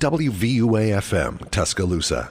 WVUA-FM, Tuscaloosa.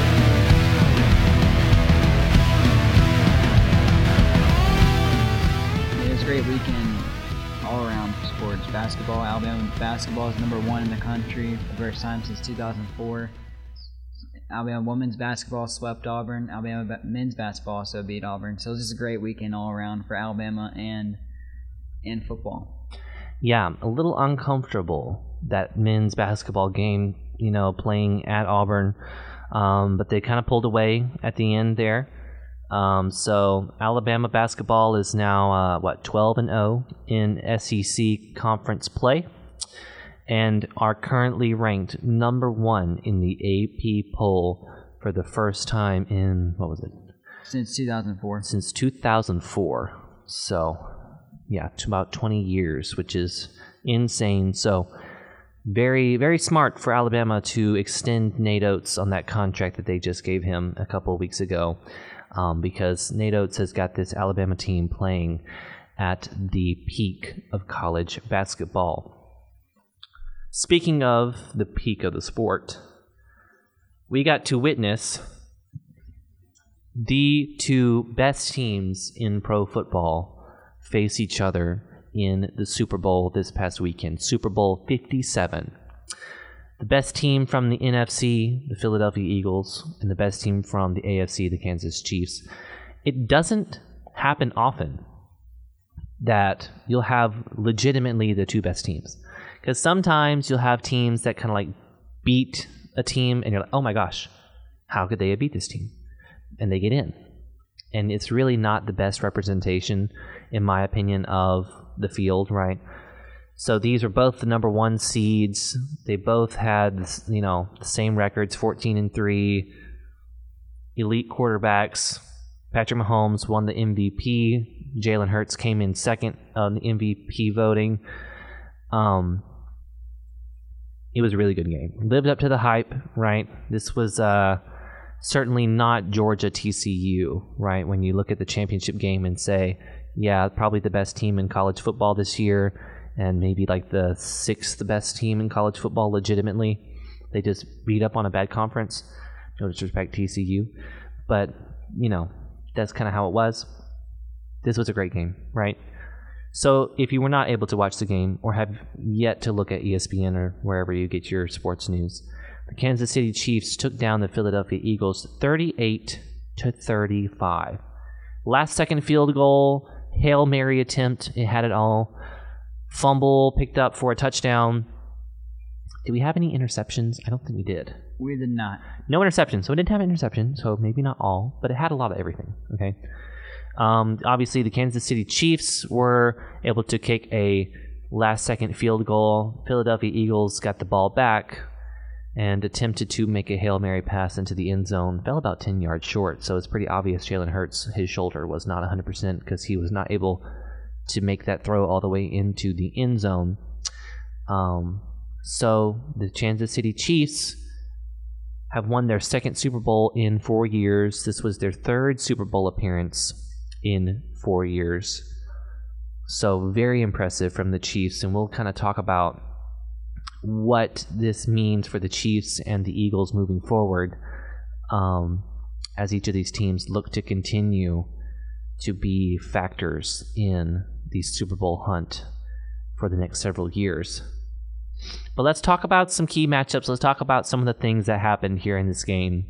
It was a great weekend all around for sports. Basketball, Alabama basketball is #1 in the country for the first time since 2004. Alabama women's basketball swept Auburn. Alabama men's basketball also beat Auburn. So it was just a great weekend all around for Alabama and football. Yeah, a little uncomfortable, that men's basketball game, playing at Auburn. But they kind of pulled away at the end there. So Alabama basketball is now, 12-0 in SEC conference play, and are currently ranked #1 in the AP poll for the first time in, Since 2004. Since 2004. So, yeah, about 20 years, which is insane. So, very, very smart for Alabama to extend Nate Oates on that contract that they just gave him a couple of weeks ago, because Nate Oates has got this Alabama team playing at the peak of college basketball. Speaking of the peak of the sport, we got to witness the two best teams in pro football face each other in the Super Bowl this past weekend, Super Bowl 57. The best team from the NFC, the Philadelphia Eagles, and the best team from the AFC, the Kansas Chiefs. It doesn't happen often that you'll have legitimately the two best teams. Because sometimes you'll have teams that kind of like beat a team and you're like, oh my gosh, how could they have beat this team? And they get in. And it's really not the best representation, in my opinion, of the field, right? So these are both the #1 seeds. They both had, the same records, 14-3, elite quarterbacks. Patrick Mahomes won the MVP. Jalen Hurts came in second on the MVP voting. It was a really good game. Lived up to the hype, right? This was certainly not Georgia TCU, right? When you look at the championship game and say, yeah, probably the best team in college football this year, and maybe like the 6th best team in college football legitimately. They just beat up on a bad conference. No disrespect TCU. But, that's kind of how it was. This was a great game, right? So if you were not able to watch the game or have yet to look at ESPN or wherever you get your sports news, the Kansas City Chiefs took down the Philadelphia Eagles 38-35. Last second field goal, Hail Mary attempt, it had it all. Fumble picked up for a touchdown. Did we have any interceptions? I don't think we did. We did not. No interceptions. So it didn't have interceptions, so maybe not all, but it had a lot of everything, okay? Obviously, the Kansas City Chiefs were able to kick a last-second field goal. Philadelphia Eagles got the ball back and attempted to make a Hail Mary pass into the end zone. Fell about 10 yards short, so it's pretty obvious Jalen Hurts, his shoulder was not 100% because he was not able to make that throw all the way into the end zone. So the Kansas City Chiefs have won their second Super Bowl in 4 years. This was their third Super Bowl appearance in 4 years. So very impressive from the Chiefs, and we'll kind of talk about what this means for the Chiefs and the Eagles moving forward, as each of these teams look to continue to be factors in the Super Bowl hunt for the next several years. But let's talk about some key matchups. Let's talk about some of the things that happened here in this game.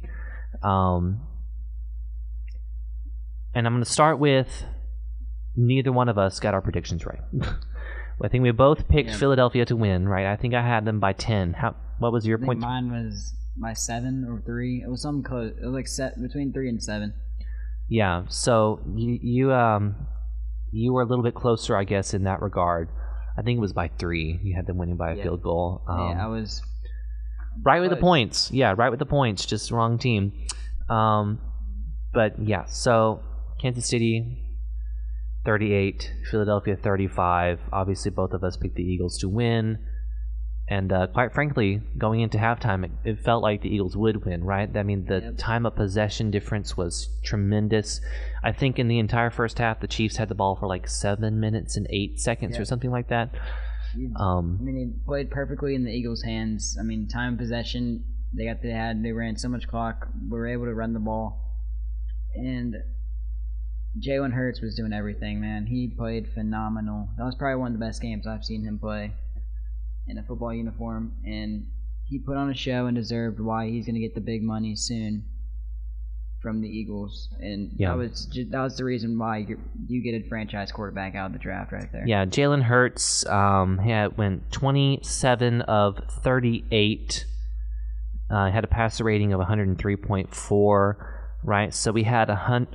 And I'm going to start with neither one of us got our predictions right. I think we both picked Philadelphia to win, right? I think I had them by 10. What was your point? Mine was by 7 or 3. It was something close. It was like between 3 and 7. Yeah, so you were a little bit closer, I guess, in that regard. I think it was by 3. You had them winning by a field goal. I was right with the points. Yeah, right with the points. Just wrong team. But yeah, so Kansas City 38, Philadelphia 35. Obviously, both of us picked the Eagles to win. And quite frankly, going into halftime, it felt like the Eagles would win, right? I mean, the time of possession difference was tremendous. I think in the entire first half, the Chiefs had the ball for like 7 minutes and 8 seconds or something like that. He played perfectly in the Eagles' hands. I mean, time of possession, they ran so much clock, were able to run the ball. And Jalen Hurts was doing everything, man. He played phenomenal. That was probably one of the best games I've seen him play in a football uniform. And he put on a show and deserved why he's going to get the big money soon from the Eagles. And that was the reason why you get a franchise quarterback out of the draft right there. Yeah, Jalen Hurts went 27 of 38. Had a passer rating of 103.4. Right, so we had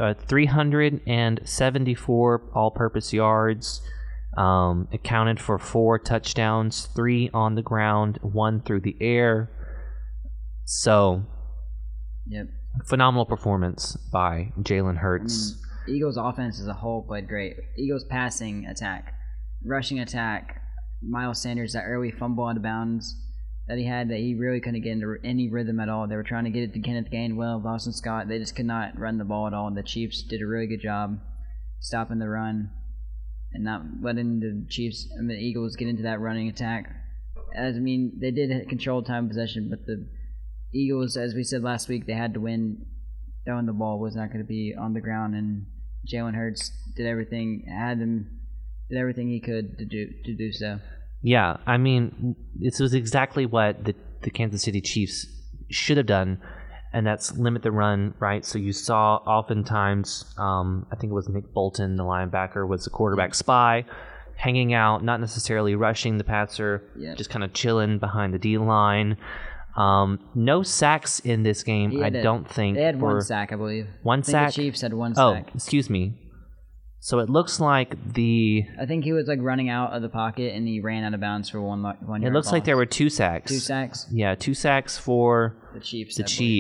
374 all-purpose yards, accounted for 4 touchdowns, 3 on the ground, 1 through the air. So, phenomenal performance by Jalen Hurts. I mean, Eagles' offense as a whole played great. Eagles' passing attack, rushing attack, Miles Sanders, that early fumble out of bounds that he really couldn't get into any rhythm at all. They were trying to get it to Kenneth Gainwell, Boston Scott. They just could not run the ball at all. And the Chiefs did a really good job stopping the run and not letting the Eagles get into that running attack. They did control time possession, but the Eagles, as we said last week, they had to win. Throwing the ball was not going to be on the ground, and Jalen Hurts did everything he could to do so. Yeah, I mean, this was exactly what the Kansas City Chiefs should have done, and that's limit the run, right? So you saw oftentimes, I think it was Nick Bolton, the linebacker, was the quarterback spy, hanging out, not necessarily rushing the passer, just kind of chilling behind the D-line. No sacks in this game, I don't think. They had one sack, I believe. One sack? The Chiefs had one sack. Oh, excuse me. So it looks like I think he was running out of the pocket and he ran out of bounds for one yard. It looks like there were 2 sacks. 2 sacks? Yeah, 2 sacks for the Chiefs.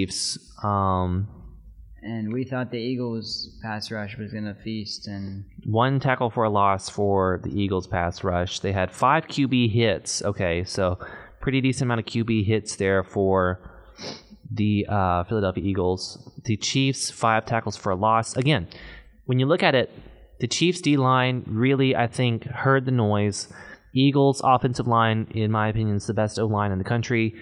And we thought the Eagles' pass rush was going to feast. And 1 tackle for a loss for the Eagles' pass rush. They had 5 QB hits. Okay, so pretty decent amount of QB hits there for the Philadelphia Eagles. The Chiefs, 5 tackles for a loss. Again, when you look at it, the Chiefs' D-line really, I think, heard the noise. Eagles' offensive line, in my opinion, is the best O-line in the country.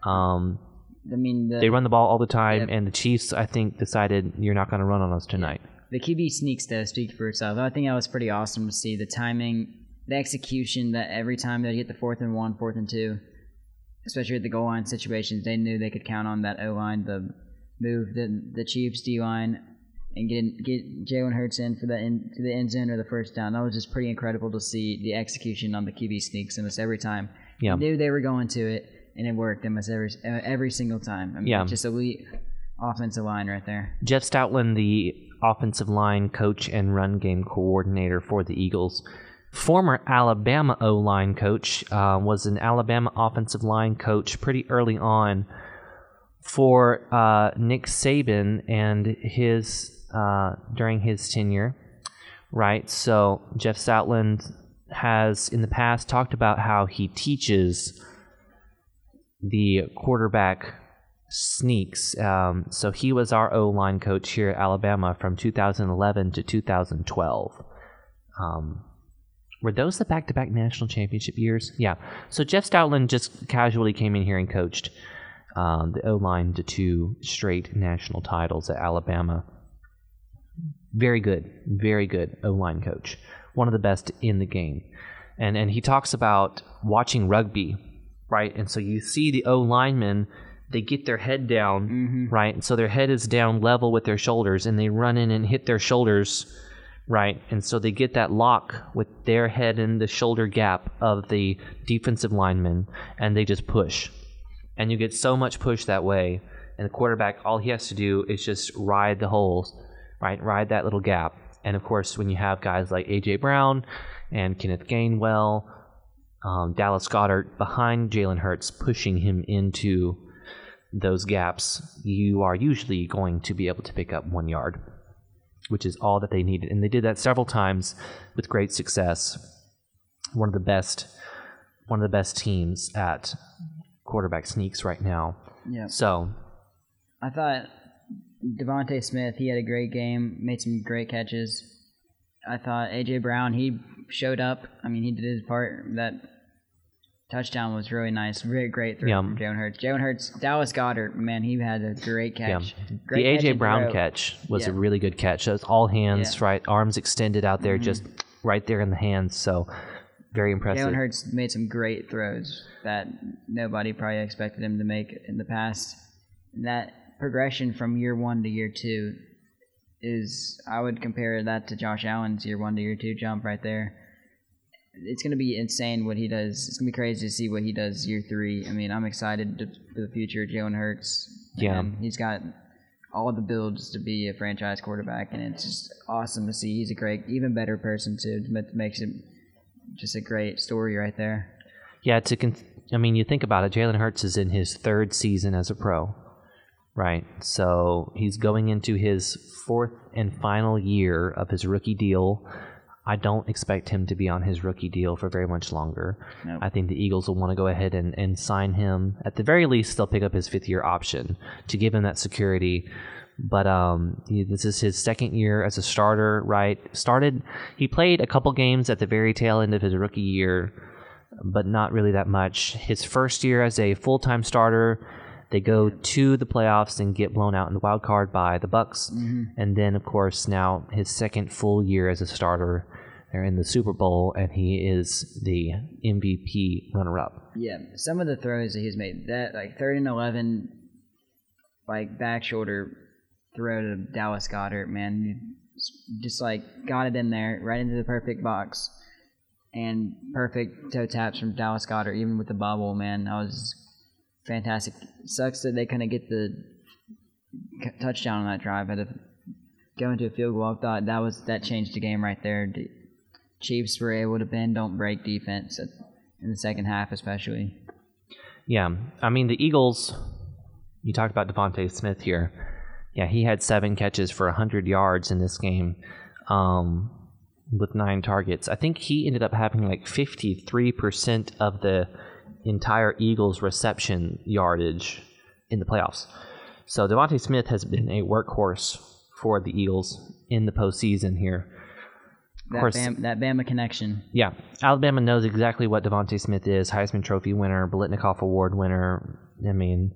They run the ball all the time, and the Chiefs, I think, decided you're not going to run on us tonight. The QB sneaks, though, speak for itself. I think that was pretty awesome to see the timing, the execution, that every time they'd get the 4th and 1, 4th and 2, especially at the goal line situations, they knew they could count on that O-line to move the Chiefs' D-line and get Jalen Hurts in to the end zone or the first down. That was just pretty incredible to see the execution on the QB sneaks almost every time. Yeah. They knew they were going to it, and it worked almost every single time. Just elite offensive line right there. Jeff Stoutland, the offensive line coach and run game coordinator for the Eagles, former Alabama O-line coach, was an Alabama offensive line coach pretty early on for Nick Saban and his during his tenure, right? So Jeff Stoutland has in the past talked about how he teaches the quarterback sneaks. So he was our O-line coach here at Alabama from 2011 to 2012. Were those the back-to-back national championship years? Yeah. So Jeff Stoutland just casually came in here and coached the O-line to 2 straight national titles at Alabama. Very good O-line coach. One of the best in the game. And he talks about watching rugby, right? And so you see the O-linemen, they get their head down, right? And so their head is down level with their shoulders, and they run in and hit their shoulders, right? And so they get that lock with their head in the shoulder gap of the defensive lineman, and they just push. And you get so much push that way, and the quarterback, all he has to do is just ride the holes, right? Ride that little gap. And of course, when you have guys like A.J. Brown and Kenneth Gainwell, Dallas Goedert behind Jalen Hurts pushing him into those gaps, you are usually going to be able to pick up 1 yard, which is all that they needed. And they did that several times with great success. One of the best teams at quarterback sneaks right now. Yeah. So I thought Devontae Smith, he had a great game, made some great catches. I thought A.J. Brown, he showed up. I mean, he did his part. That touchdown was really nice. Really great throw Yeah. from Jalen Hurts. Jalen Hurts, Dallas Goedert, man, he had a great catch. Yeah. Great The catch A.J. and Brown throw. catch was a Yeah. really good catch. So it's all hands, Yeah. right? Arms extended out there, just right there in the hands. So very impressive. Jalen Hurts made some great throws that nobody probably expected him to make in the past. And that progression from year 1 to year 2 is, I would compare that to Josh Allen's year 1 to year 2 jump right there. It's going to be insane what he does. It's going to be crazy to see what he does year 3. I mean, I'm excited for the future of Jalen Hurts. Yeah. And he's got all the builds to be a franchise quarterback, and it's just awesome to see. He's a great, even better person too. It makes it just a great story right there. Yeah, I mean, you think about it, Jalen Hurts is in his 3rd season as a pro, right? So he's going into his 4th and final year of his rookie deal. I don't expect him to be on his rookie deal for very much longer. Nope. I think the Eagles will want to go ahead and sign him. At the very least, they'll pick up his 5th-year option to give him that security. But this is his 2nd year as a starter, right? He played a couple games at the very tail end of his rookie year, but not really that much. His 1st year as a full-time starter, they go to the playoffs and get blown out in the wild card by the Bucs. Mm-hmm. And then, of course, now his 2nd full year as a starter, they're in the Super Bowl, and he is the MVP runner-up. Yeah, some of the throws that he's made, that like 3rd and 11, like back shoulder throw to Dallas Goedert, man, just like got it in there, right into the perfect box, and perfect toe taps from Dallas Goedert, even with the bobble, man. That was fantastic. Sucks that they couldn't get the touchdown on that drive. Had to go into a field goal. I thought that changed the game right there. The Chiefs were able to bend, don't break defense in the second half, especially. Yeah, I mean, the Eagles, you talked about Devontae Smith here. Yeah, he had 7 catches for 100 yards in this game with 9 targets. I think he ended up having like 53% of the entire Eagles reception yardage in the playoffs. So Devontae Smith has been a workhorse for the Eagles in the postseason here. Of course, That Bama connection. Yeah, Alabama knows exactly what Devontae Smith is. Heisman Trophy winner, Biletnikoff Award winner. I mean,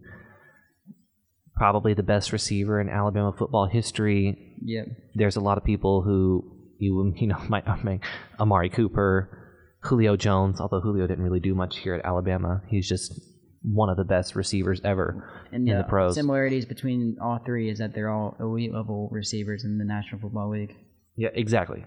probably the best receiver in Alabama football history. Yep. There's a lot of people who might make Amari Cooper, Julio Jones, although Julio didn't really do much here at Alabama. He's just one of the best receivers ever in the pros. Similarities between all three is that they're all elite level receivers in the National Football League. Yeah, exactly.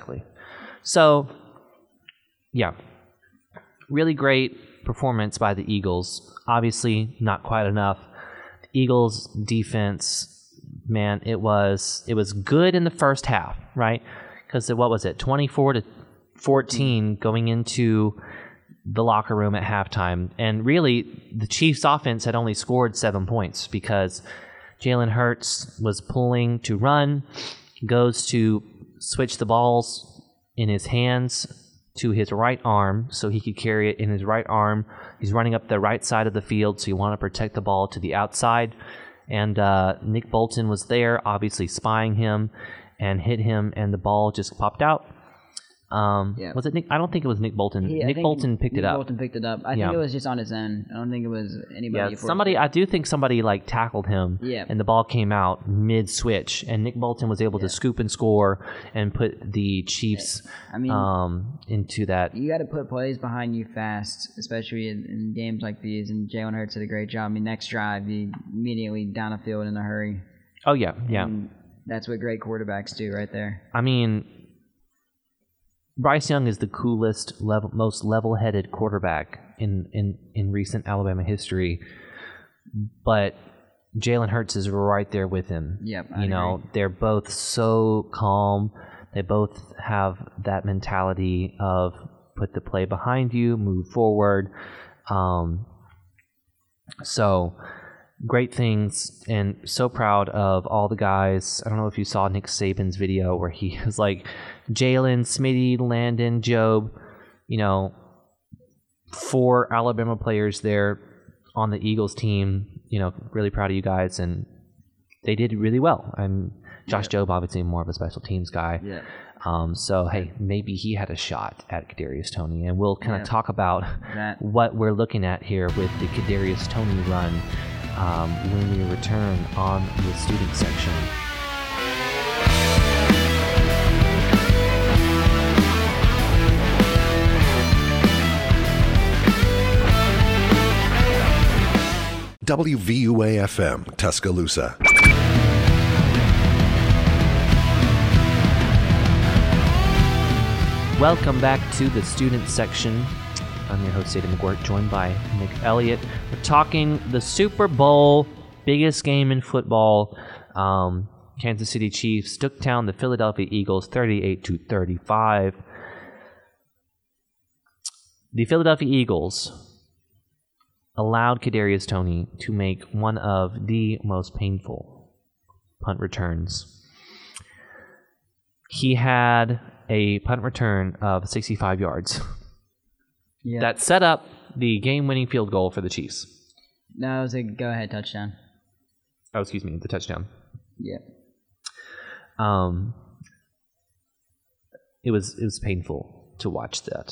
So, yeah, really great performance by the Eagles. Obviously, not quite enough. The Eagles' defense, man, it was good in the first half, right? Because what was it, 24-14 going into the locker room at halftime, and really the Chiefs' offense had only scored 7 points because Jalen Hurts was pulling to run, goes to switch the balls in his hands to his right arm so he could carry it in his right arm. He's running up the right side of the field, so you want to protect the ball to the outside. And Nick Bolton was there, obviously spying him, and hit him, and the ball just popped out. Was it Nick? I don't think it was Nick Bolton. Nick Bolton picked it up. Bolton picked it up. I think it was just on his own. I don't think it was anybody. Yeah, I do think somebody tackled him. Yeah. And the ball came out mid-switch, and Nick Bolton was able to scoop and score and put the Chiefs into that. You got to put plays behind you fast, especially in games like these. And Jalen Hurts did a great job. I mean, next drive, he immediately down the field in a hurry. Oh yeah. And that's what great quarterbacks do right there. I mean, Bryce Young is the coolest, most level-headed quarterback in recent Alabama history, but Jalen Hurts is right there with him. Yep, they're both so calm. They both have that mentality of put the play behind you, move forward. So great things, and so proud of all the guys. I don't know if you saw Nick Saban's video where he was like, Jalen, Smitty, Landon, Job, 4 Alabama players there on the Eagles team. Really proud of you guys, and they did really well. And Josh Jobe, obviously more of a special teams guy. Yeah. So, hey, maybe he had a shot at Kadarius Toney. And we'll kind of talk about what we're looking at here with the Kadarius Toney run when we return on the student section. WVUA-FM, Tuscaloosa. Welcome back to the student section. I'm your host, Aidan McGuirt, joined by Nick Elliott. We're talking the Super Bowl, biggest game in football. Kansas City Chiefs took down the Philadelphia Eagles 38-35. The Philadelphia Eagles allowed Kadarius Toney to make one of the most painful punt returns. He had a punt return of 65 yards. Yeah. That set up the game-winning field goal for the Chiefs. No, it was a go-ahead touchdown. Oh, excuse me, the touchdown. Yeah. It was painful to watch that.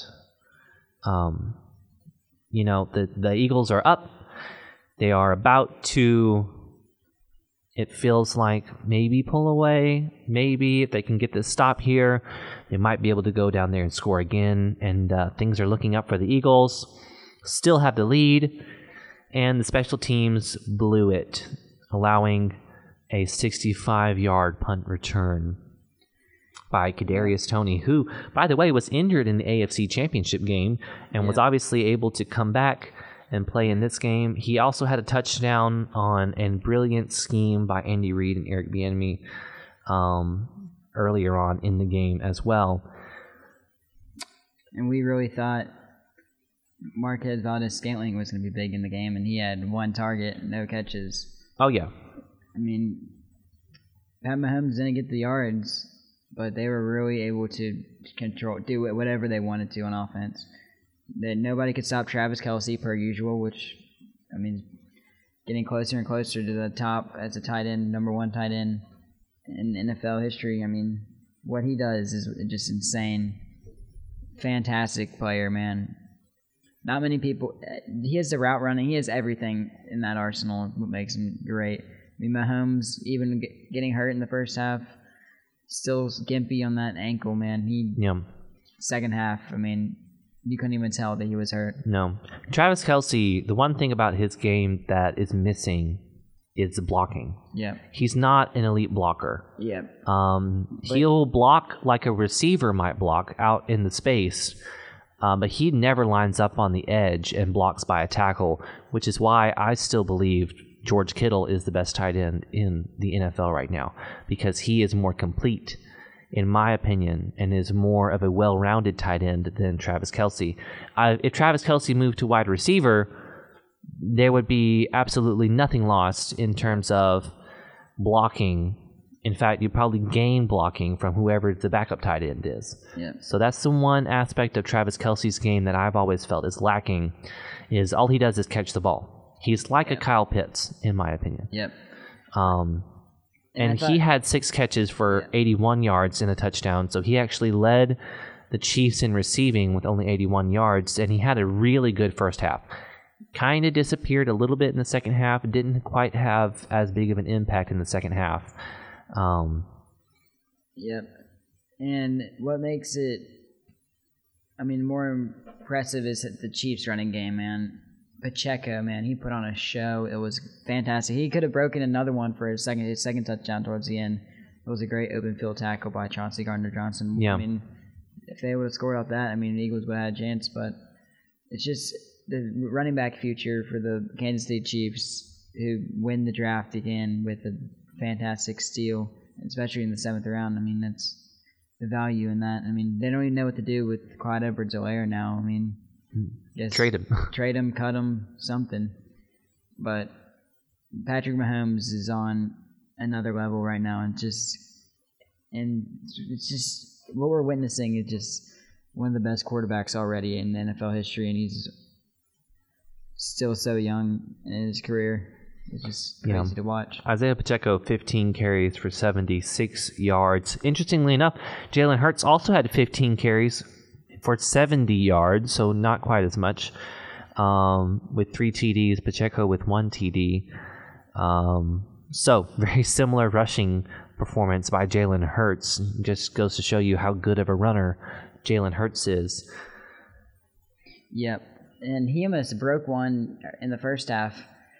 You know, the Eagles are up. They are about to, it feels like, maybe pull away. Maybe if they can get this stop here, they might be able to go down there and score again. And things are looking up for the Eagles. Still have the lead. And the special teams blew it, allowing a 65-yard punt return by Kadarius Toney, who, by the way, was injured in the AFC Championship game and was obviously able to come back and play in this game. He also had a touchdown on a brilliant scheme by Andy Reid and Eric Bieniemy earlier on in the game as well. And we really thought Marquez Valdes-Scantling was going to be big in the game, and he had one target, no catches. Oh, yeah. I mean, Pat Mahomes didn't get the yards, but they were really able to do whatever they wanted to on offense. That nobody could stop Travis Kelce per usual, which, I mean, getting closer and closer to the top as a tight end, number one tight end in NFL history. I mean, what he does is just insane. Fantastic player, man. Not many people. He has the route running. He has everything in that arsenal. What makes him great. I mean, Mahomes, even getting hurt in the first half, still gimpy on that ankle, man. Second half, I mean, you couldn't even tell that he was hurt. No. Travis Kelce, the one thing about his game that is missing is blocking. Yeah. He's not an elite blocker. Yeah. He'll block like a receiver might block out in the space, but he never lines up on the edge and blocks by a tackle, which is why I still believe George Kittle is the best tight end in the NFL right now, because he is more complete, in my opinion, and is more of a well-rounded tight end than Travis Kelce. If Travis Kelce moved to wide receiver, there would be absolutely nothing lost in terms of blocking. In fact, you'd probably gain blocking from whoever the backup tight end is. Yeah. So that's the one aspect of Travis Kelce's game that I've always felt is lacking, is all he does is catch the ball. He's like a Kyle Pitts, in my opinion. Yep. And he had 6 catches for 81 yards and a touchdown, so he actually led the Chiefs in receiving with only 81 yards, and he had a really good first half. Kind of disappeared a little bit in the second half, didn't quite have as big of an impact in the second half. Yep. And what makes it, I mean, more impressive is the Chiefs running game, man. Pacheco, man, he put on a show. It was fantastic. He could have broken another one for his second touchdown towards the end. It was a great open field tackle by Chauncey Gardner-Johnson. Yeah. I mean, if they would have scored off that, I mean, the Eagles would have had a chance. But it's just the running back future for the Kansas City Chiefs, who win the draft again with a fantastic steal, especially in the 7th round. I mean, that's the value in that. I mean, they don't even know what to do with Clyde Edwards-Helaire now. I mean, trade him. Trade him, cut him, something. But Patrick Mahomes is on another level right now, and it's just what we're witnessing is just one of the best quarterbacks already in NFL history, and he's still so young in his career. It's just crazy to watch. Isaiah Pacheco, 15 carries for 76 yards. Interestingly enough, Jalen Hurts also had 15 carries for 70 yards, so not quite as much, with 3 TDs, Pacheco with 1 TD. So, very similar rushing performance by Jalen Hurts. Just goes to show you how good of a runner Jalen Hurts is. Yep. And he almost broke one in the first half.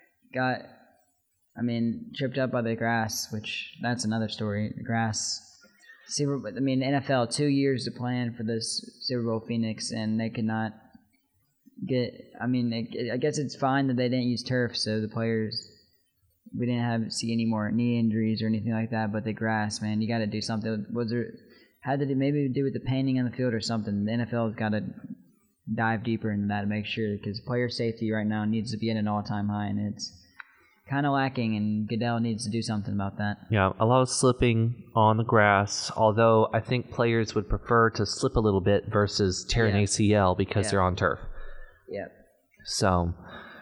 Tripped up by the grass, which that's another story. The grass. NFL, 2 years to plan for this Super Bowl Phoenix, and they could not get. I guess it's fine that they didn't use turf, so the players, we didn't see any more knee injuries or anything like that. But the grass, man, you got to do something. Had to maybe do with the painting on the field or something? The NFL's got to dive deeper into that to make sure, because player safety right now needs to be at an all-time high, and it's kind of lacking, and Goodell needs to do something about that. Yeah, a lot of slipping on the grass, although I think players would prefer to slip a little bit versus tear an ACL because they're on turf. Yep. So,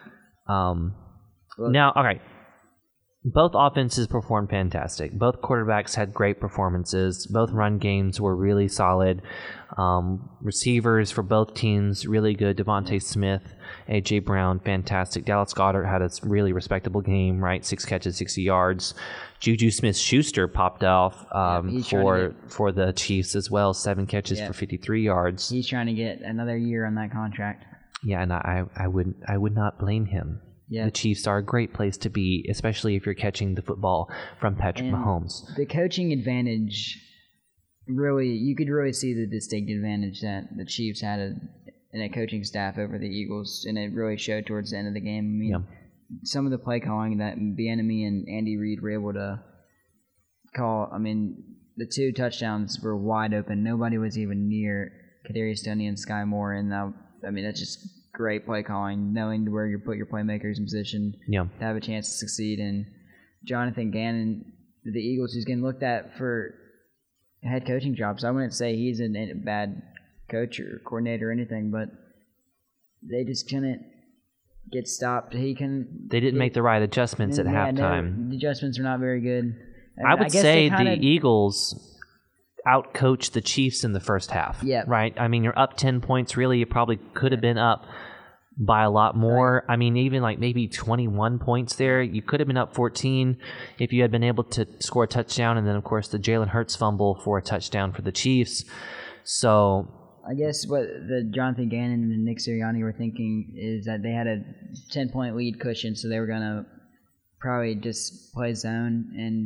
now, all right. Both offenses performed fantastic. Both quarterbacks had great performances. Both run games were really solid. Receivers for both teams, really good. Devontae Smith, A.J. Brown, fantastic. Dallas Goedert had a really respectable game, right? 6 catches, 60 yards. Juju Smith-Schuster popped off for the Chiefs as well. 7 catches for 53 yards. He's trying to get another year on that contract. Yeah, and I would not blame him. Yeah. The Chiefs are a great place to be, especially if you're catching the football from Patrick Mahomes. The coaching advantage, you could really see the distinct advantage that the Chiefs had in a coaching staff over the Eagles, and it really showed towards the end of the game. Some of the play calling that Bieniemy and Andy Reid were able to call, the 2 touchdowns were wide open. Nobody was even near Kadarius Toney and Sky Moore, and that's just great play calling, knowing where you put your playmakers in position to have a chance to succeed. And Jonathan Gannon, the Eagles, who's getting looked at for head coaching jobs. I wouldn't say he's a bad coach or coordinator or anything, but they just couldn't get stopped. They didn't make the right adjustments at halftime. The adjustments are not very good. I would say the Eagles out-coached the Chiefs in the first half. Yeah. Right? You're up 10 points. Really, you probably could have been up by a lot more. Right. Even maybe 21 points there. You could have been up 14 if you had been able to score a touchdown. And then, of course, the Jalen Hurts fumble for a touchdown for the Chiefs. So I guess what the Jonathan Gannon and Nick Sirianni were thinking is that they had a 10-point lead cushion, so they were going to probably just play zone and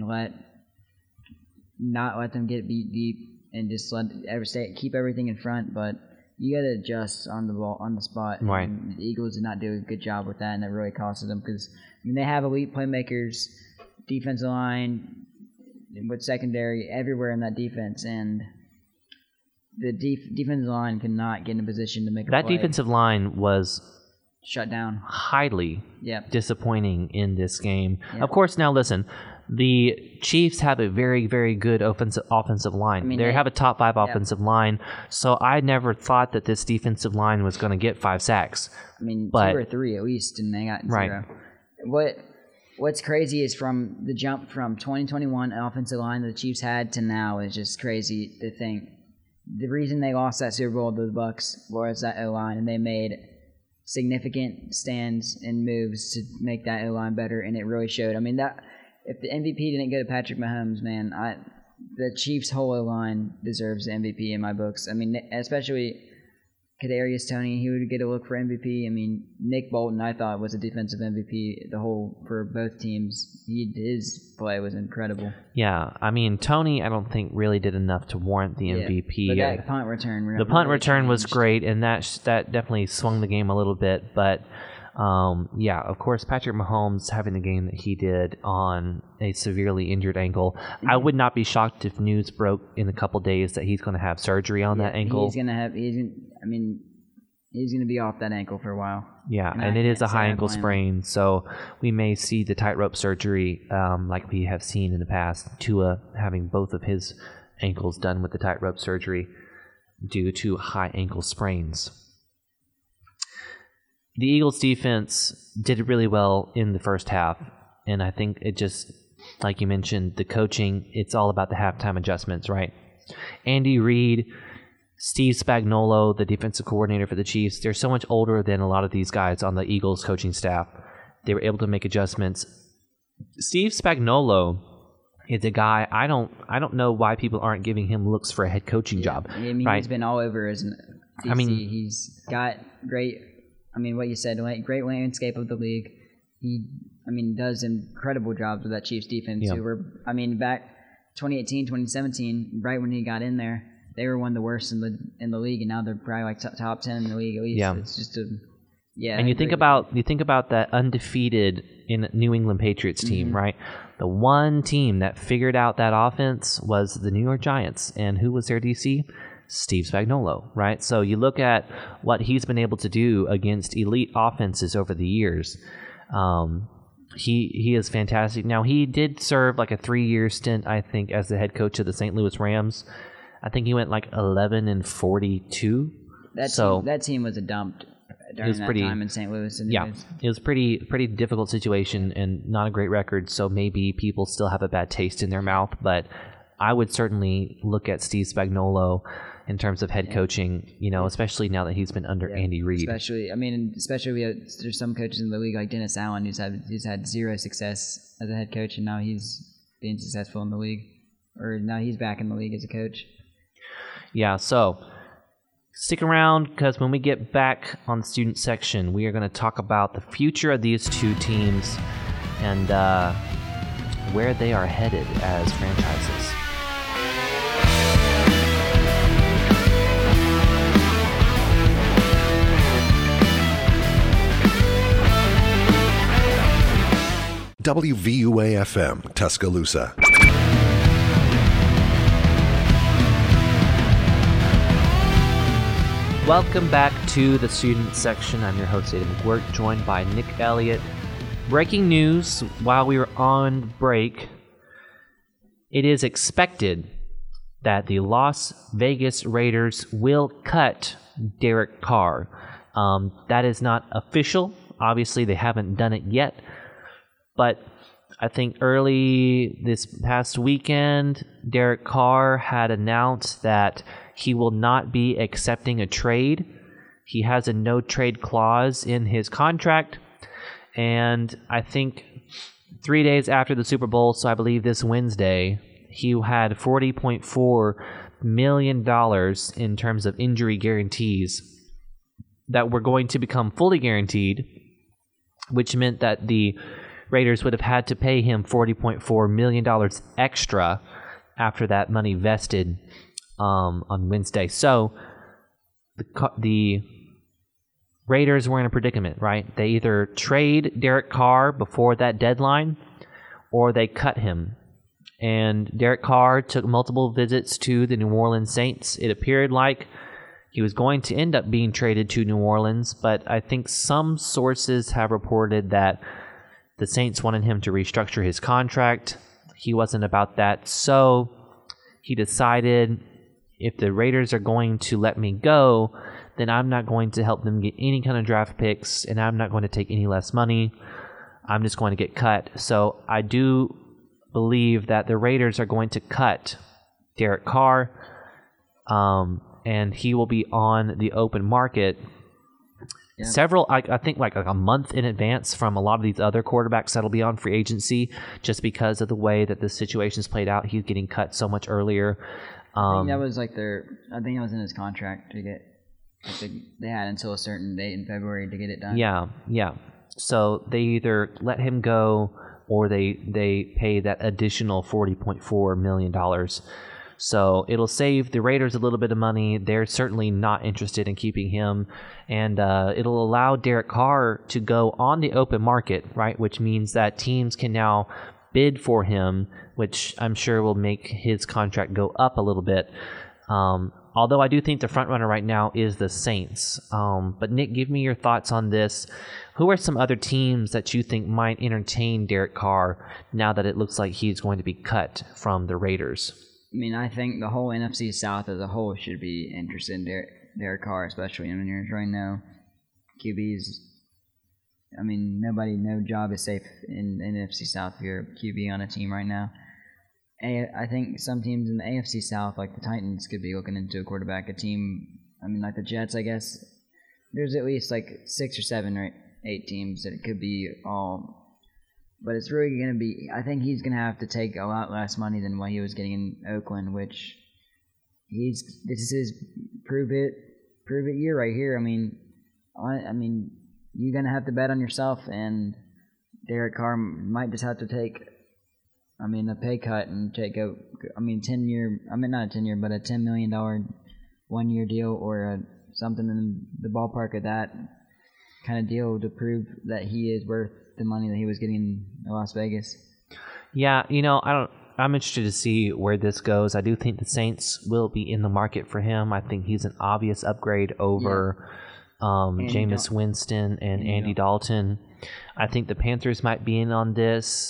not let them get beat deep and just keep everything in front. But you got to adjust on the spot. Right. And the Eagles did not do a good job with that, and it really costed them because they have elite playmakers, defensive line, with secondary everywhere in that defense, and the defensive line cannot get in a position to make a play. That defensive line was shut down. Highly disappointing in this game. Yep. Of course, now listen. The Chiefs have a very, very good offensive line. They have a top 5 offensive line, so I never thought that this defensive line was going to get 5 sacks. 2 or 3 at least, and they got 0. What's crazy is from the jump from 2021 offensive line that the Chiefs had to now is just crazy to think. The reason they lost that Super Bowl to the Bucs was that O-line, and they made significant stands and moves to make that O-line better, and it really showed. If the MVP didn't go to Patrick Mahomes, man, the Chiefs' whole O-line deserves the MVP in my books. Especially Kadarius Toney, he would get a look for MVP. Nick Bolton, I thought, was a defensive MVP for both teams. His play was incredible. Yeah, Toney, I don't think really did enough to warrant the MVP. But that punt return, the punt return was great, and that definitely swung the game a little bit, but. Of course, Patrick Mahomes having the game that he did on a severely injured ankle. Mm-hmm. I would not be shocked if news broke in a couple days that he's going to have surgery on that ankle. He's going to be off that ankle for a while. Yeah, and it is a high ankle sprain, so we may see the tightrope surgery like we have seen in the past. Tua having both of his ankles done with the tightrope surgery due to high ankle sprains. The Eagles' defense did really well in the first half. And I think it just, like you mentioned, the coaching, it's all about the halftime adjustments, right? Andy Reid, Steve Spagnuolo, the defensive coordinator for the Chiefs, they're so much older than a lot of these guys on the Eagles coaching staff. They were able to make adjustments. Steve Spagnuolo is a guy, I don't know why people aren't giving him looks for a head coaching job. I mean, right? He's been all over as DC. He's got great, what you said, great landscape of the league. He, does incredible jobs with that Chiefs defense. Yeah. Who were, back 2018, 2017, right when he got in there, they were one of the worst in the league, and now they're probably like top 10 in the league at least. Yeah. It's just And you think about that undefeated in New England Patriots team, Mm-hmm. right? The one team that figured out that offense was the New York Giants, and who was their DC? Steve Spagnuolo, right? So you look at what he's been able to do against elite offenses over the years. He is fantastic. Now, he did serve like a 3-year stint, I think, as the head coach of the St. Louis Rams. I think he went like 11-42. That team was a dump during that time in St. Louis. And it was pretty difficult situation and not a great record. So maybe people still have a bad taste in their mouth. But I would certainly look at Steve Spagnuolo in terms of head coaching, especially now that he's been under Andy Reid. Especially there's some coaches in the league like Dennis Allen who's had zero success as a head coach, and now he's being successful in the league, or now he's back in the league as a coach. Yeah, so stick around, because when we get back on the student section, we are going to talk about the future of these two teams and where they are headed as franchises. WVUA-FM, Tuscaloosa. Welcome back to the student section. I'm your host, Aidan McWirt, joined by Nick Elliott. Breaking news while we were on break. It is expected that the Las Vegas Raiders will cut Derek Carr. That is not official. Obviously, they haven't done it yet. But I think early this past weekend, Derek Carr had announced that he will not be accepting a trade. He has a no-trade clause in his contract. And I think 3 days after the Super Bowl, so I believe this Wednesday, he had $40.4 million in terms of injury guarantees that were going to become fully guaranteed, which meant that the Raiders would have had to pay him $40.4 million extra after that money vested on Wednesday. So the Raiders were in a predicament, right? They either trade Derek Carr before that deadline or they cut him. And Derek Carr took multiple visits to the New Orleans Saints. It appeared like he was going to end up being traded to New Orleans, but I think some sources have reported that the Saints wanted him to restructure his contract. He wasn't about that. So he decided, if the Raiders are going to let me go, then I'm not going to help them get any kind of draft picks, and I'm not going to take any less money. I'm just going to get cut. So I do believe that the Raiders are going to cut Derek Carr, and he will be on the open market. Yeah. I think like a month in advance from a lot of these other quarterbacks that'll be on free agency, just because of the way that the situation's played out. He's getting cut so much earlier. I think that was like I think that was in his contract to get. They had until a certain date in February to get it done. Yeah. So they either let him go or they pay that additional $40.4 million. So it'll save the Raiders a little bit of money. They're certainly not interested in keeping him. And it'll allow Derek Carr to go on the open market, right? Which means that teams can now bid for him, which I'm sure will make his contract go up a little bit. Although I do think the front runner right now is the Saints. But Nick, give me your thoughts on this. Who are some other teams that you think might entertain Derek Carr now that it looks like he's going to be cut from the Raiders? I think the whole NFC South as a whole should be interested in Derek Carr, especially. You're trying to know QBs I mean, no job is safe in NFC South if you're a QB on a team right now. I think some teams in the AFC South, like the Titans, could be looking into a quarterback. A team, I mean, like the Jets, I guess. There's at least like 6 or 7 or 8 teams that it could be all. But it's really going to be, I think he's going to have to take a lot less money than what he was getting in Oakland, which this is his prove it year right here. I mean, you're going to have to bet on yourself, and Derek Carr might just have to take, a pay cut and take a $10 million 1-year deal or something in the ballpark of that kind of deal to prove that he is worth the money that he was getting in Las Vegas. Yeah, I'm interested to see where this goes. I do think the Saints will be in the market for him. I think he's an obvious upgrade over Jameis Winston and Andy Dalton. I think the Panthers might be in on this.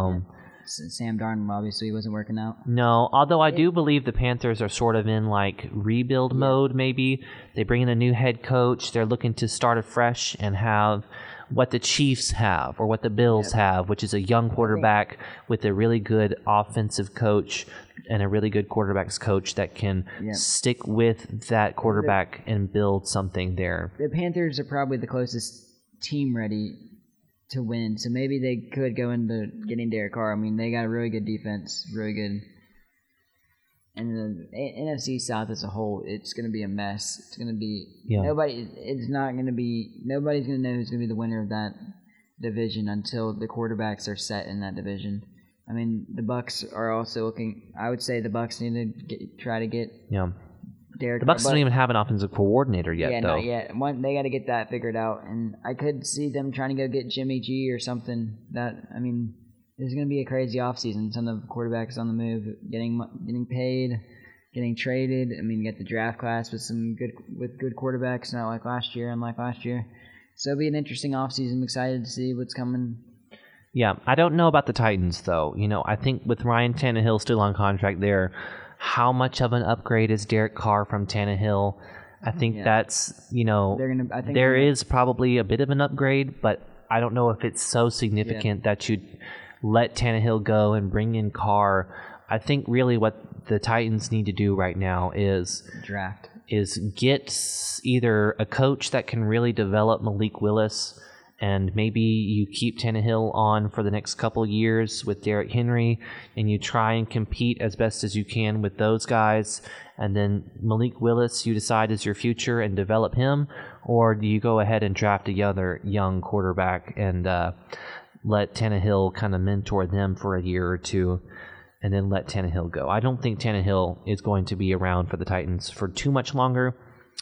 Sam Darnold obviously wasn't working out. No, although I do believe the Panthers are sort of in like rebuild mode maybe. They bring in a new head coach. They're looking to start afresh and have what the Chiefs have or what the Bills have, which is a young quarterback with a really good offensive coach and a really good quarterback's coach that can stick with that quarterback and build something there. The Panthers are probably the closest team ready to win, so maybe they could go into getting Derek Carr. I mean, they got a really good defense, really good. And the NFC South as a whole, it's going to be a mess. It's going to be nobody's going to know who's going to be the winner of that division until the quarterbacks are set in that division. I mean, the Bucs are also looking. I would say the Bucs need to try to get Derek. The Bucs don't even have an offensive coordinator yet, though. Not yet. They got to get that figured out, and I could see them trying to go get Jimmy G or something. There's going to be a crazy offseason. Some of the quarterbacks on the move, getting paid, getting traded. I mean, you get the draft class with good quarterbacks, not like last year. So it'll be an interesting offseason. I'm excited to see what's coming. Yeah, I don't know about the Titans, though. I think with Ryan Tannehill still on contract there, how much of an upgrade is Derek Carr from Tannehill? I think that's, there is probably a bit of an upgrade, but I don't know if it's so significant that you'd let Tannehill go and bring in Carr. I think really what the Titans need to do right now is get either a coach that can really develop Malik Willis, and maybe you keep Tannehill on for the next couple years with Derrick Henry, and you try and compete as best as you can with those guys. And then Malik Willis, you decide is your future and develop him, or do you go ahead and draft a other young quarterback and let Tannehill kind of mentor them for a year or two, and then let Tannehill go? I don't think Tannehill is going to be around for the Titans for too much longer,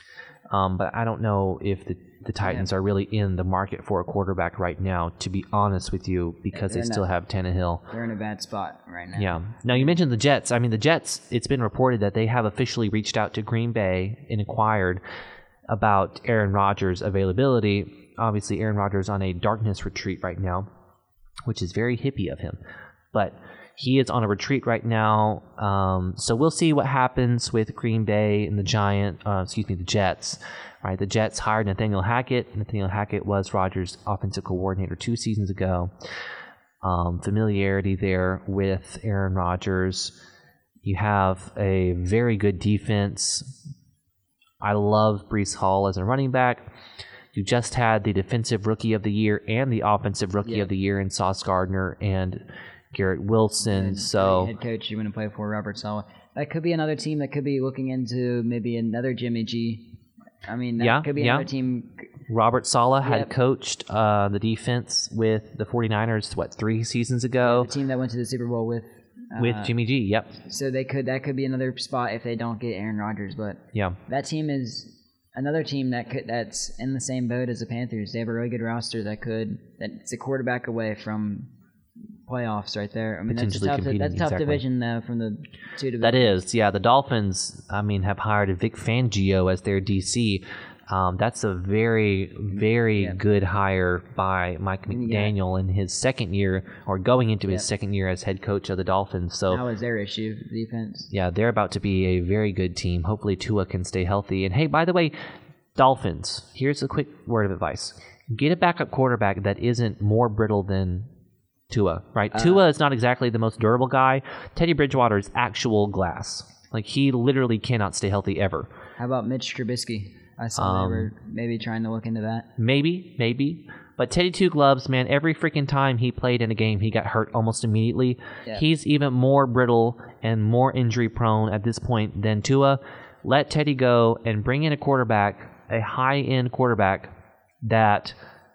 but I don't know if the Titans are really in the market for a quarterback right now, to be honest with you, because they still have Tannehill. They're in a bad spot right now. Yeah. Now, you mentioned the Jets. I mean, the Jets, it's been reported that they have officially reached out to Green Bay and inquired about Aaron Rodgers' availability. Obviously, Aaron Rodgers on a darkness retreat right now, which is very hippie of him. But he is on a retreat right now. So we'll see what happens with Green Bay and the Jets. Right, the Jets hired Nathaniel Hackett. Nathaniel Hackett was Rodgers' offensive coordinator 2 seasons ago. Familiarity there with Aaron Rodgers. You have a very good defense. I love Breece Hall as a running back. You just had the defensive rookie of the year and the offensive rookie of the year in Sauce Gardner and Garrett Wilson. Head coach you want to play for, Robert Saleh. That could be another team that could be looking into maybe another Jimmy G. I mean, that could be another team. Robert Saleh had coached the defense with the 49ers, 3 seasons ago? The team that went to the Super Bowl with Jimmy G, yep. So that could be another spot if they don't get Aaron Rodgers. But that team is another team that's in the same boat as the Panthers. They have a really good roster that's a quarterback away from playoffs right there. I mean, that's a tough division, though, from the 2 divisions. That is, yeah. The Dolphins, have hired Vic Fangio as their DC. That's a very, very good hire by Mike McDaniel in his second year, or going into his second year as head coach of the Dolphins. So how is their issue, defense? Yeah, they're about to be a very good team. Hopefully Tua can stay healthy. And hey, by the way, Dolphins, here's a quick word of advice. get a backup quarterback that isn't more brittle than Tua, right? Tua is not exactly the most durable guy. Teddy Bridgewater is actual glass. Like, he literally cannot stay healthy ever. How about Mitch Trubisky? I saw they were maybe trying to look into that. Maybe. But Teddy Two Gloves, man, every freaking time he played in a game, he got hurt almost immediately. Yeah. He's even more brittle and more injury prone at this point than Tua. Let Teddy go and bring in a quarterback, a high-end quarterback that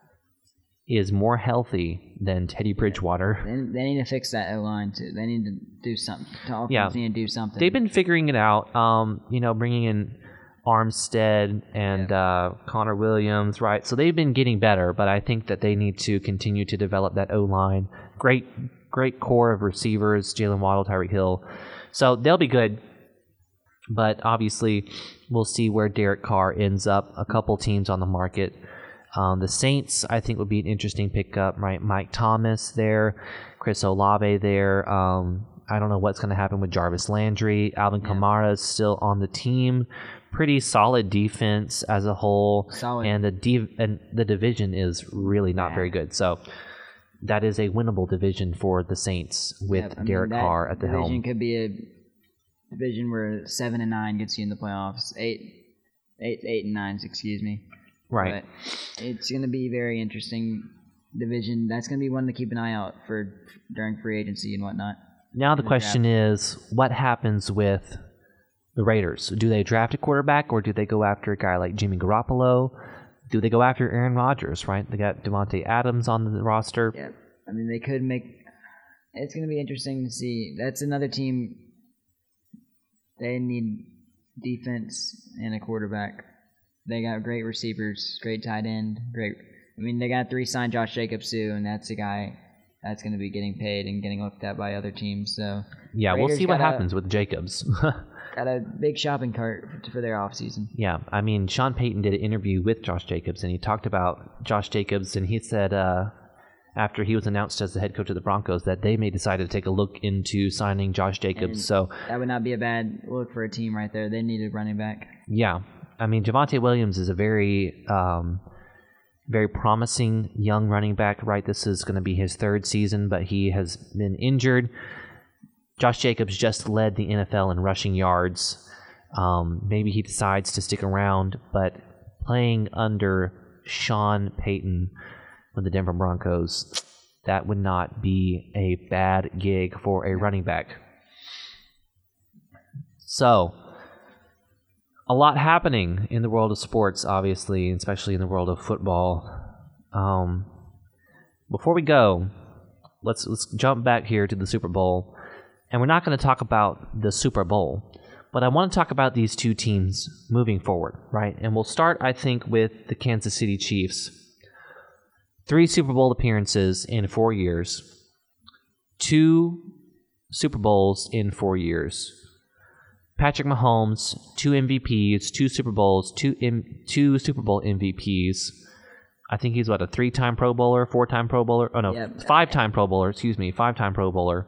is more healthy than Teddy Bridgewater. They need to fix that O-line, too. They need to do something. Need to do something. They've been figuring it out, bringing in Armstead and Connor Williams, right? So they've been getting better, but I think that they need to continue to develop that O-line. Great core of receivers, Jalen Waddle, Tyreek Hill. So they'll be good, but obviously we'll see where Derek Carr ends up. A couple teams on the market. The Saints, I think, would be an interesting pickup, right? Mike Thomas there, Chris Olave there. I don't know what's going to happen with Jarvis Landry. Alvin Kamara is still on the team. Pretty solid defense as a whole. Solid. And the division is really not very good. So that is a winnable division for the Saints with Derek Carr at the helm. Division could be a division where 7-9 gets you in the playoffs. 8-9, excuse me. Right. But it's going to be a very interesting division. That's going to be one to keep an eye out for during free agency and whatnot. Now the question is, what happens with the Raiders? Do they draft a quarterback, or do they go after a guy like Jimmy Garoppolo? Do they go after Aaron Rodgers, right? They got Devontae Adams on the roster. Yeah, I mean, they could make... It's going to be interesting to see. That's another team. They need defense and a quarterback. They got great receivers, great tight end, great... I mean, they got 3 signed Josh Jacobs, too, and that's a guy that's going to be getting paid and getting looked at by other teams. So yeah, Raiders, we'll see what happens with Jacobs. Got a big shopping cart for their offseason. Yeah, I mean, Sean Payton did an interview with Josh Jacobs, and he talked about Josh Jacobs, and he said after he was announced as the head coach of the Broncos that they may decide to take a look into signing Josh Jacobs. And so that would not be a bad look for a team right there. They need a running back. Yeah, I mean, Javonte Williams is a very promising young running back, right? This is going to be his 3rd season, but he has been injured. Josh Jacobs just led the NFL in rushing yards. Maybe he decides to stick around, but playing under Sean Payton with the Denver Broncos, that would not be a bad gig for a running back. So, a lot happening in the world of sports, obviously, especially in the world of football. Before we go, let's jump back here to the Super Bowl. And we're not going to talk about the Super Bowl, but I want to talk about these two teams moving forward, right? And we'll start, I think, with the Kansas City Chiefs. 3 Super Bowl appearances in 4 years. 2 Super Bowls in 4 years. Patrick Mahomes, 2 MVPs, 2 Super Bowls, 2 Super Bowl MVPs. I think he's, a 3-time Pro Bowler, 4-time Pro Bowler? Oh, no, 5-time Pro Bowler, 5-time Pro Bowler.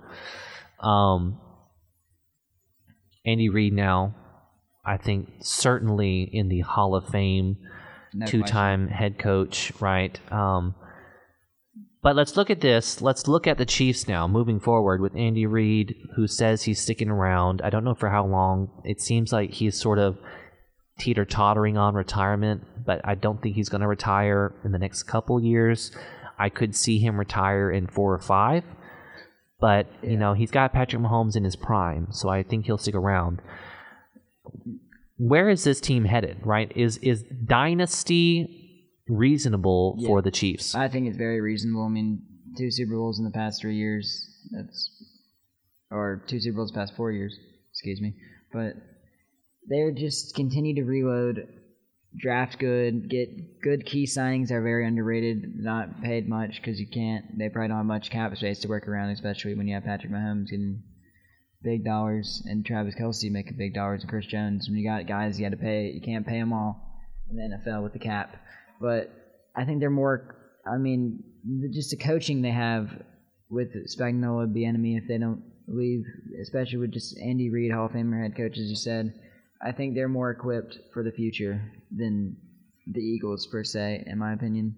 Andy Reid now, I think, certainly in the Hall of Fame, 2-time head coach, right? But let's look at this. Let's look at the Chiefs now, moving forward with Andy Reid, who says he's sticking around. I don't know for how long. It seems like he's sort of teeter-tottering on retirement, but I don't think he's going to retire in the next couple years. I could see him retire in 4 or 5. But, he's got Patrick Mahomes in his prime, so I think he'll stick around. Where is this team headed, right? Is dynasty reasonable for the Chiefs? I think it's very reasonable. I mean, 2 Super Bowls in the past 3 years, or 2 Super Bowls the past 4 years, excuse me. But they're just continue to reload, draft good, get good key signings that are very underrated, not paid much because they probably don't have much cap space to work around, especially when you have Patrick Mahomes getting big dollars and Travis Kelce making big dollars and Chris Jones. When you got guys you got to pay, you can't pay them all in the NFL with the cap. But I think they're more, just the coaching they have with Spagnuolo would be enemy if they don't leave, especially with just Andy Reid, Hall of Famer head coach, as you said. I think they're more equipped for the future than the Eagles, per se, in my opinion.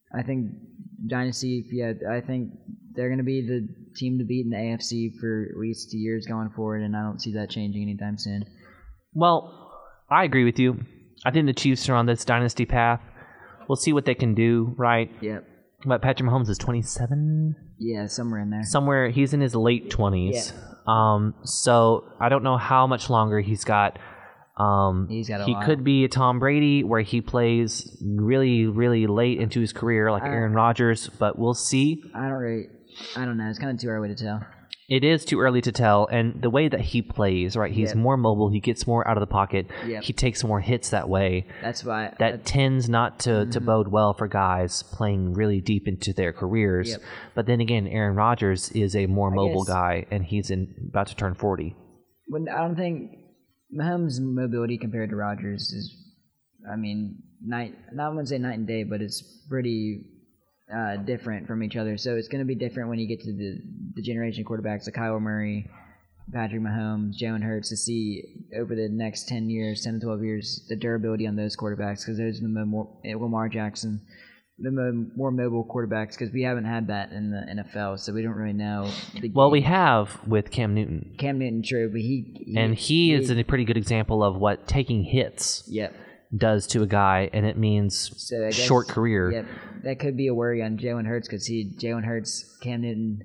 I think Dynasty, I think they're going to be the team to beat in the AFC for at least 2 years going forward, and I don't see that changing anytime soon. Well, I agree with you. I think the Chiefs are on this dynasty path. We'll see what they can do, right? Yep. But Patrick Mahomes is 27? Yeah, somewhere in there. Somewhere, he's in his late 20s. Yeah. So I don't know how much longer he's got. He's got a he lot. Could be a Tom Brady where he plays really, really late into his career, like Aaron Rodgers, but we'll see. I don't know. It's kind of too early to tell. It is too early to tell, and the way that he plays, right? He's more mobile. He gets more out of the pocket. Yep. He takes more hits that way. That's why that tends not to bode well for guys playing really deep into their careers. Yep. But then again, Aaron Rodgers is a more mobile guy, and he's about to turn 40. I don't think Mahomes' mobility compared to Rodgers is, I mean, I wouldn't say night and day, but it's pretty different from each other. So it's going to be different when you get to the generation quarterbacks like Kyler Murray, Patrick Mahomes, Jalen Hurts, to see over the next 10 to 12 years the durability on those quarterbacks, because those are the more Lamar Jackson, the more mobile quarterbacks, because we haven't had that in the NFL, so we don't really know. Well, we have with Cam Newton. Cam Newton, true, but he is a pretty good example of what taking hits does to a guy, and it means short career. Yeah, that could be a worry on Jalen Hurts, because Jalen Hurts, Cam Newton,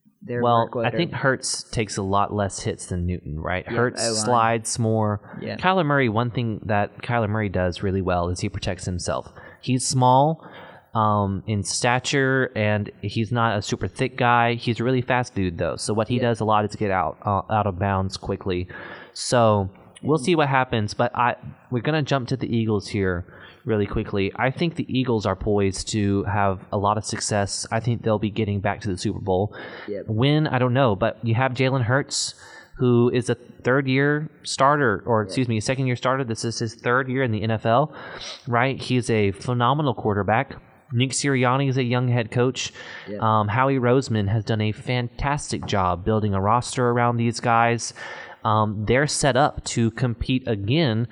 I think Hurts takes a lot less hits than Newton, right? Yeah, Hurts slides more. Yeah. Kyler Murray, one thing that Kyler Murray does really well is he protects himself. He's small in stature, and he's not a super thick guy. He's a really fast dude, though. So what he does a lot is get out of bounds quickly. So we'll see what happens, but we're going to jump to the Eagles here really quickly. I think the Eagles are poised to have a lot of success. I think they'll be getting back to the Super Bowl. Yep. When, I don't know, but you have Jalen Hurts, who is a third-year starter, or a second-year starter. This is his third year in the NFL, right? He's a phenomenal quarterback. Nick Sirianni is a young head coach. Yep. Howie Roseman has done a fantastic job building a roster around these guys. They're set up to compete again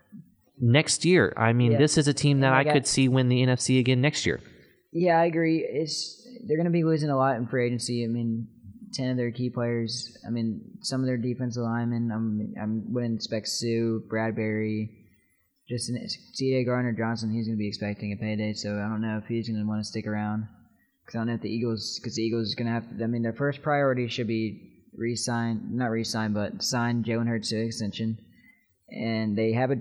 next year. I mean, this is a team that I could see win the NFC again next year. Yeah, I agree. They're going to be losing a lot in free agency. I mean, 10 of their key players. I mean, some of their defensive linemen. I wouldn't expect Sue, Bradbury, just C.J. Gardner-Johnson. He's going to be expecting a payday, so I don't know if he's going to want to stick around. Because I don't know if the Eagles are going to have. I mean, their first priority should be sign Jalen Hurts to an extension, and they have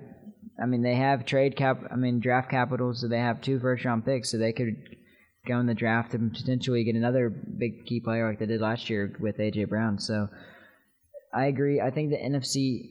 draft capital, so they have 2 first-round picks, so they could go in the draft and potentially get another big key player like they did last year with A.J. Brown. So I agree. I think the NFC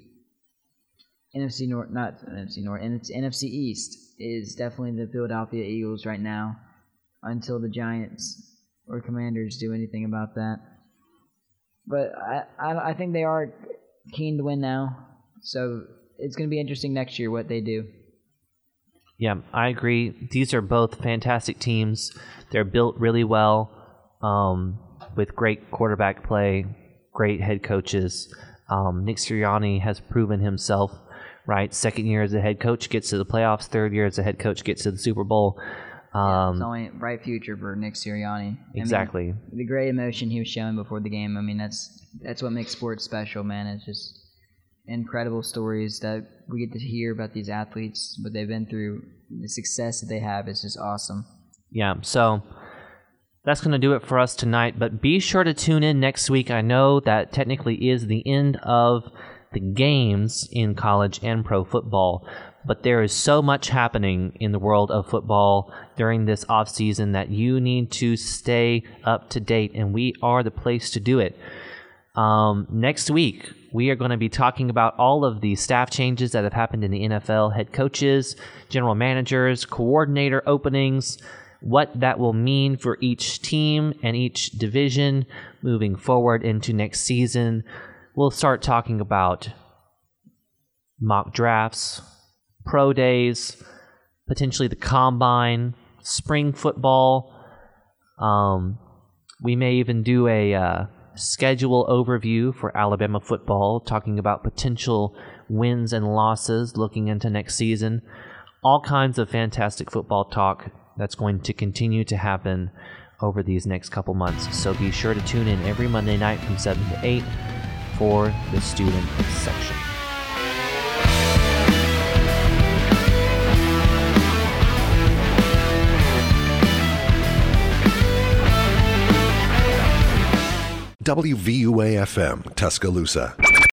East is definitely the Philadelphia Eagles right now, until the Giants or Commanders do anything about that. But I think they are keen to win now, so it's going to be interesting next year what they do. Yeah, I agree. These are both fantastic teams. They're built really well, with great quarterback play, great head coaches. Nick Sirianni has proven himself, right? Second year as a head coach, gets to the playoffs. Third year as a head coach, gets to the Super Bowl. It's only a bright future for Nick Sirianni. Exactly. I mean, the great emotion he was showing before the game. I mean, that's what makes sports special, man. It's just incredible stories that we get to hear about these athletes, what they've been through, the success that they have. It's just awesome. Yeah, so that's going to do it for us tonight, but be sure to tune in next week. I know that technically is the end of the games in college and pro football, but there is so much happening in the world of football during this offseason that you need to stay up to date, and we are the place to do it. Next week, we are going to be talking about all of the staff changes that have happened in the NFL, head coaches, general managers, coordinator openings, what that will mean for each team and each division moving forward into next season. We'll start talking about mock drafts, pro days, potentially the combine, spring football. We may even do a schedule overview for Alabama football, talking about potential wins and losses looking into next season. All kinds of fantastic football talk That's going to continue to happen over these next couple months. So be sure to tune in every Monday night from 7 to 8 for the student section. WVUA-FM, Tuscaloosa.